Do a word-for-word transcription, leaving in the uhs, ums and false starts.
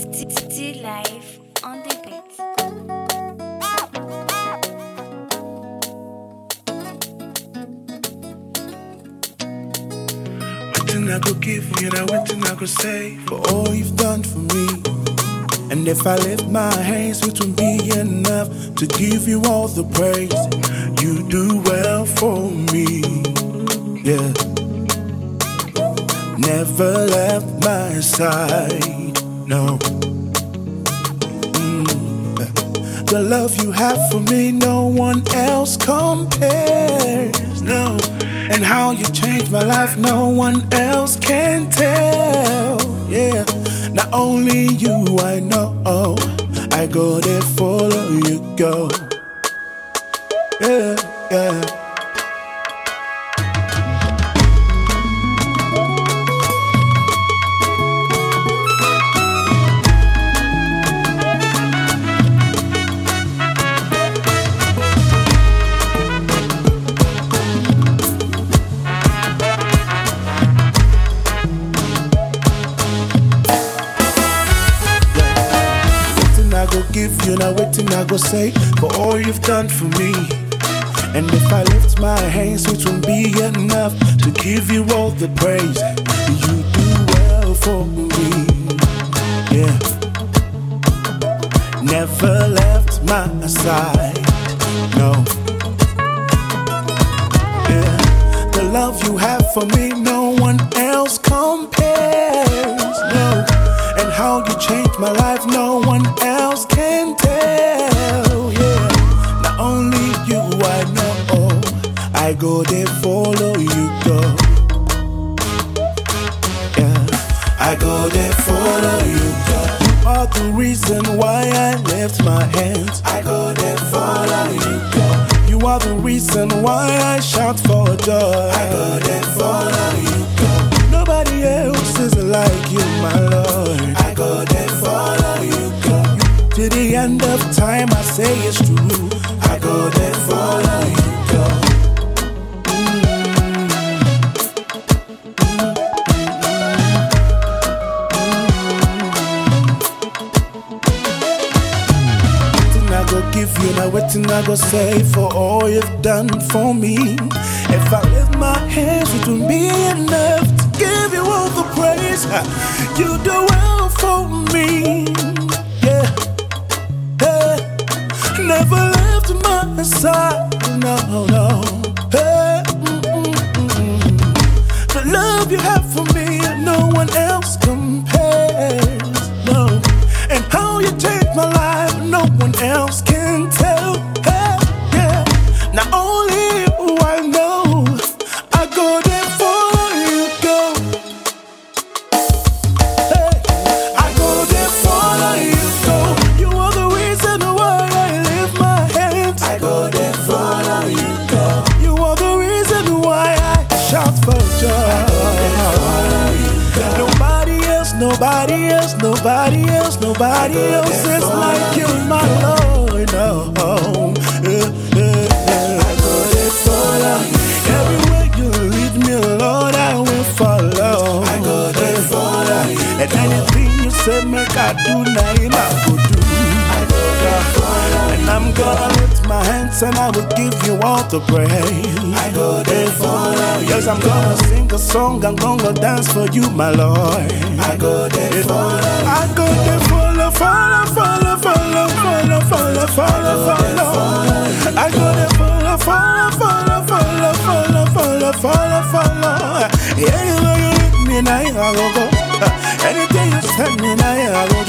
Still life on the beat. Waiting I go give you, now waiting I go say for all you've done for me. And if I lift my hands, it will be enough to give you all the praise. You do well for me, yeah. Never left my side, no. Mm. The love you have for me, no one else compares, no. And how you changed my life, no one else can tell, yeah. Not only you, I know, I go there, follow you, go, yeah, yeah. Give you now waiting I go say for all you've done for me. And if I lift my hands, it won't be enough to give you all the praise. You do well for me, yeah. Never left my side, no. Yeah, the love you have for me, no one else compares, no. And how you changed my life, no one else can tell, yeah. Not only you, I know, I go there, follow you, go, yeah. I go there, follow you, go. You are the reason why I lift my hands. I go there, follow you, go. You are the reason why I shout for joy. I go there, follow you, go. Nobody else is like you, my Lord. I go there, follow you, go. To the end of time, I say it's true. I go there, follow you, go. Mm-hmm. Waiting I go give you, now waiting I go say for all you've done for me. If I lift my hands, it will be enough to give you all the praise. You do well for me, yeah. Never left my side, no, no. Hey, mm, mm, mm. The love you have for me, no one else compares, no. And how you changed my life, no one else can tell. Hey, yeah. Not only you, I know, I go there for you, go. Hey, I go there for you, go. You are the reason why I lift my hands. I go there, follow you, go. You are the reason why I shout for joy. I go there, follow you, go. Nobody else, nobody else, nobody else, nobody else is like you, my Lord. No, yeah, yeah, yeah. I go there, follow you, go. Everywhere you lead me, Lord, I will follow. I go there, follow you, go. And anything you say, make I do, now I go do. And I'm gonna lift my hands and I will give you all the praise. I go there for you. Yes, I'm gonna sing a song, I'm gonna dance for you, my Lord. I go there for you. I go there follow, follow, follow, follow, follow, follow, follow, follow. I go there follow, follow, follow, follow, follow, follow, follow, follow. Anywhere you lead me, now I will go. Anything you send me, now I will